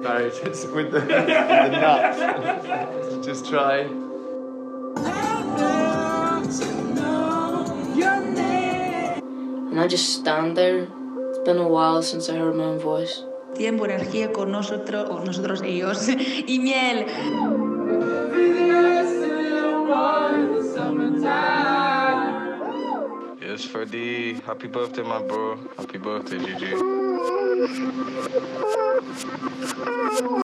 Barry, just with the nuts. Just try. And I just stand there. It's been a while since I heard my own voice. Tiempo, energía con nosotros, ellos, y miel. Yes, Freddie. Happy birthday, my bro. Happy birthday, Gigi.